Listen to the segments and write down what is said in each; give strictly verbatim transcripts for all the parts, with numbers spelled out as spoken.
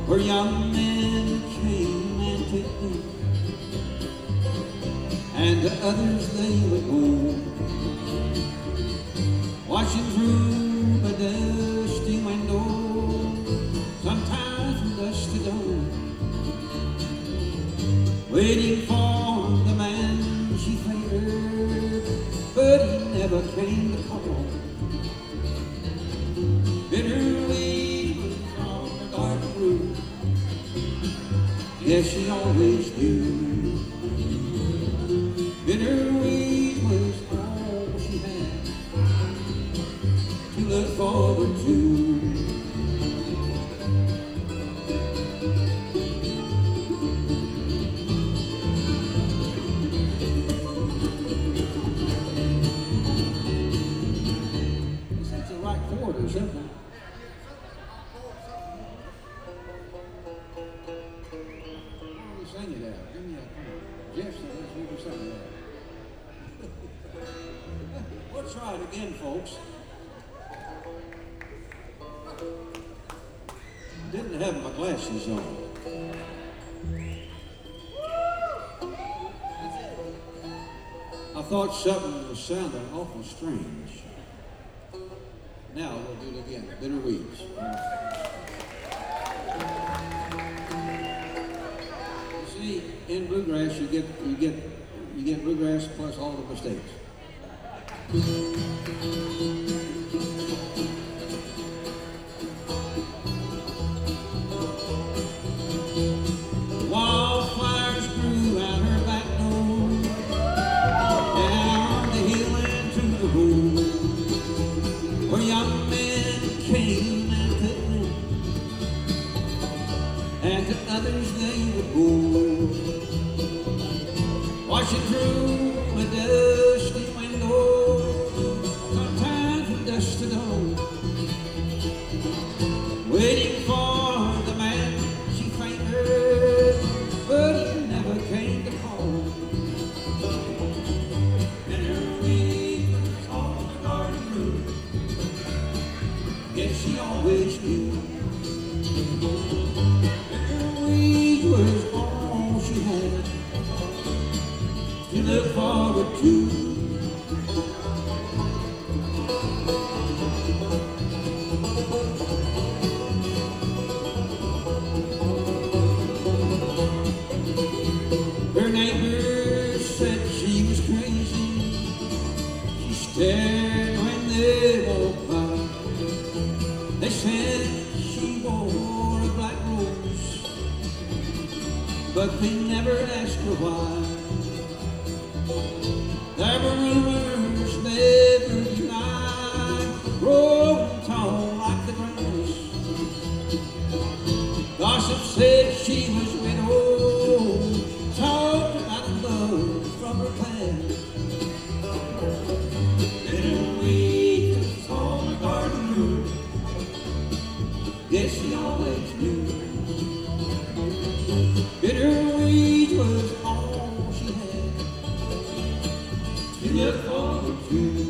where young men came and took them, and to others they would go, watching through the dusty window, sometimes from dusk to dawn, waiting for the man she favored, but he never came to call. Bitter weeds on the garden roof, yes, she always knew. Bitter weeds was all she had to look forward to. That's the right chord or something. Sing it out. Give me a chord. Jeff said let's hear you sing it out. We'll try it again, folks. Didn't have my glasses on. I thought something was sounding awful strange. Now we'll do it again. Bitter weeds. You see, in bluegrass, you get you get you get bluegrass plus all the mistakes. Wildfires grew out her back door, down the hill and through the road, where young men came and took them, and to others they would go, watching through a dusty window, sometimes from dusk to dawn, waiting for the man she favored, but he never came to call. Bitter weeds on the garden roof, yes, she always knew. Bitter weeds was all she had to look forward to. Her neighbors said she was crazy. She stared when they walked by. They said she wore a black rose, but they never asked her why. There were rumors never denied, growing tall like the grass. Gossip said she was widowed, talked about love from her past. Bitter weeds on the garden roof, yes, she always knew. Bitter weeds was all she had to look forward to.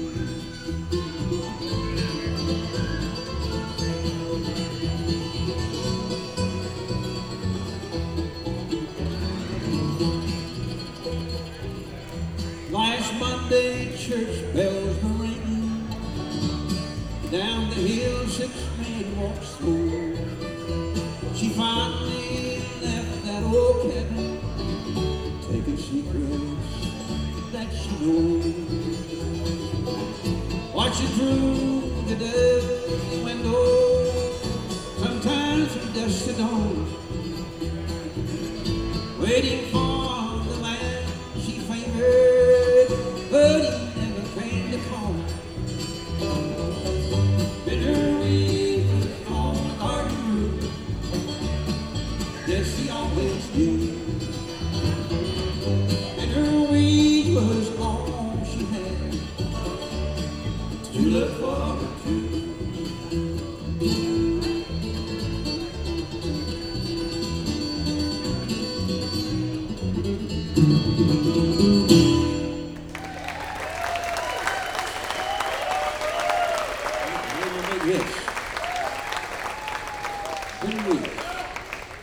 Last Monday, church bells were ringing. Down the hill, six men walked slow. She finally left that old cabin, taking secrets that she knows. Watching through the dusty window, sometimes from dusk to dawn, waiting for the man she favored, but he never came to call. Bitter weeds on the garden roof, yes, she always knew. Bitter weeds was all she had to look forward to. Yes. Bitter weeds.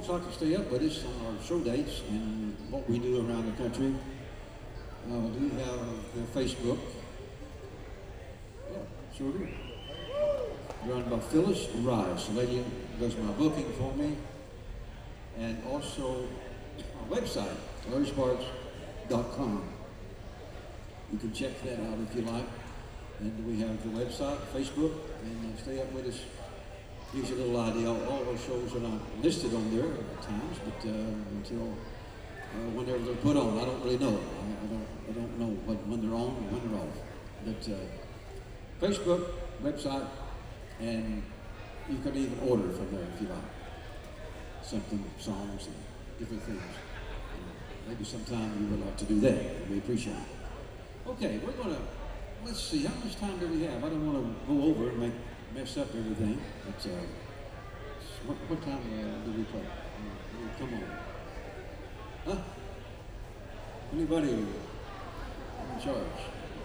folks like to stay up with us on our show dates and what we do around the country, uh, we do have uh, Facebook. Yeah, sure do. Run by Phyllis Rice. The lady does my booking for me. And also our website, larry sparks dot com. You can check that out if you like. And we have the website, Facebook, and uh, stay up with us. Gives you a little idea. All, all our shows are not listed on there at times, but uh, until uh, whenever they're put on, I don't really know. I, I don't. I don't know what, when they're on and when they're off. But uh, Facebook, website, and you can even order from there if you like. Something, songs, and different things. And maybe sometime you would like to do that. We appreciate it. Okay, we're gonna. Let's see. How much time do we have? I don't want to go over and make mess up everything. But uh, what, what time uh, do we play? Uh, come on. Huh? Anybody in charge?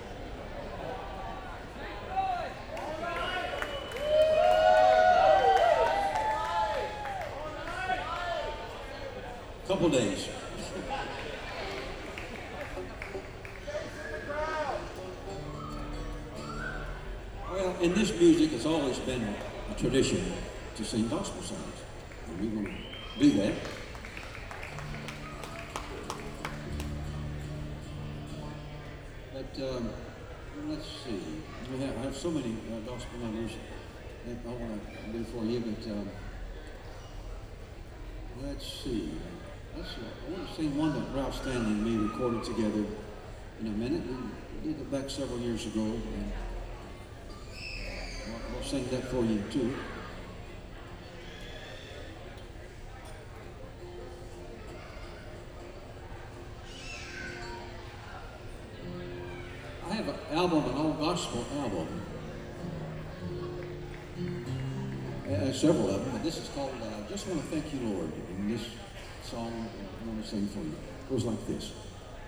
Couple days. Well, in this music, it's always been a tradition to sing gospel songs, and we want to do that. But um, let's see, we have, I have so many uh, gospel numbers that I want to do for you, but um, let's see. Let's see. I want to sing one that Ralph Stanley and me recorded together in a minute. We did it back several years ago, and I'll, I'll sing that for you too. I have an album, an all gospel album. Uh, several of them, and this is called uh, Just Want to Thank You, Lord. And this song I want to sing for you goes like this.